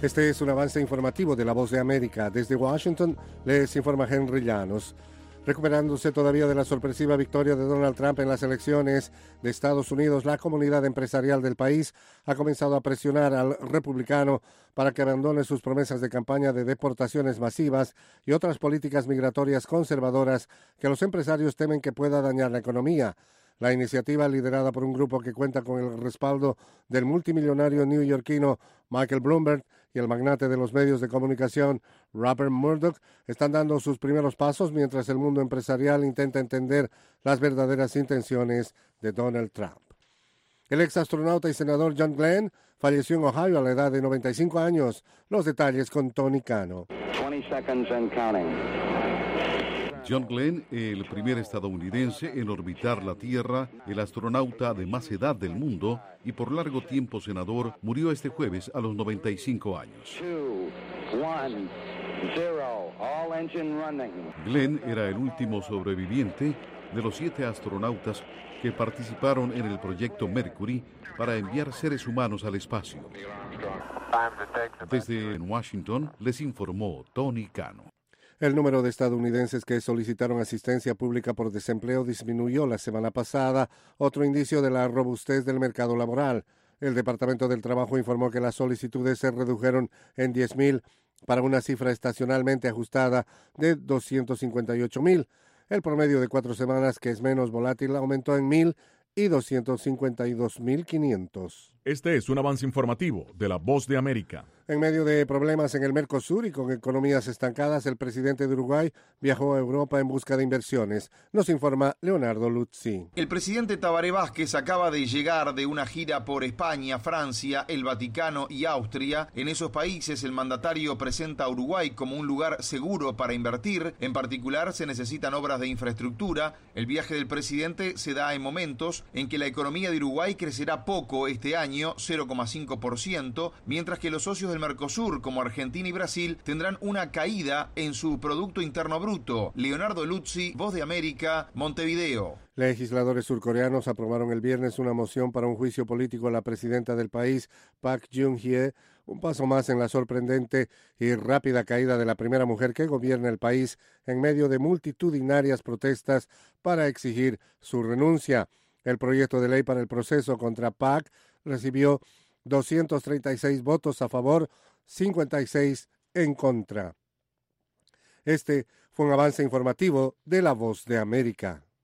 Este es un avance informativo de La Voz de América. Desde Washington les informa Henry Llanos. Recuperándose todavía de la sorpresiva victoria de Donald Trump en las elecciones de Estados Unidos, la comunidad empresarial del país ha comenzado a presionar al republicano para que abandone sus promesas de campaña de deportaciones masivas y otras políticas migratorias conservadoras que los empresarios temen que pueda dañar la economía. La iniciativa, liderada por un grupo que cuenta con el respaldo del multimillonario neoyorquino Michael Bloomberg y el magnate de los medios de comunicación Rupert Murdoch, están dando sus primeros pasos mientras el mundo empresarial intenta entender las verdaderas intenciones de Donald Trump. El exastronauta y senador John Glenn falleció en Ohio a la edad de 95 años. Los detalles con Tony Cano. 20 seconds and counting. John Glenn, el primer estadounidense en orbitar la Tierra, el astronauta de más edad del mundo y por largo tiempo senador, murió este jueves a los 95 años. 2, 1, 0. All engine running. Glenn era el último sobreviviente de los 7 astronautas que participaron en el proyecto Mercury para enviar seres humanos al espacio. Desde Washington les informó Tony Cano. El número de estadounidenses que solicitaron asistencia pública por desempleo disminuyó la semana pasada, otro indicio de la robustez del mercado laboral. El Departamento del Trabajo informó que las solicitudes se redujeron en 10,000 para una cifra estacionalmente ajustada de 258,000. El promedio de 4 semanas, que es menos volátil, aumentó en 1,000 y 252,500. Este es un avance informativo de La Voz de América. En medio de problemas en el Mercosur y con economías estancadas, el presidente de Uruguay viajó a Europa en busca de inversiones. Nos informa Leonardo Luzzi. El presidente Tabaré Vázquez acaba de llegar de una gira por España, Francia, el Vaticano y Austria. En esos países el mandatario presenta a Uruguay como un lugar seguro para invertir. En particular se necesitan obras de infraestructura. El viaje del presidente se da en momentos en que la economía de Uruguay crecerá poco este año, 0,5%, mientras que los socios del Mercosur, como Argentina y Brasil, tendrán una caída en su Producto Interno Bruto. Leonardo Luzzi, Voz de América, Montevideo. Legisladores surcoreanos aprobaron el viernes una moción para un juicio político a la presidenta del país, Park Geun-hye, un paso más en la sorprendente y rápida caída de la primera mujer que gobierna el país en medio de multitudinarias protestas para exigir su renuncia. El proyecto de ley para el proceso contra Park recibió 236 votos a favor, 56 en contra. Este fue un avance informativo de La Voz de América.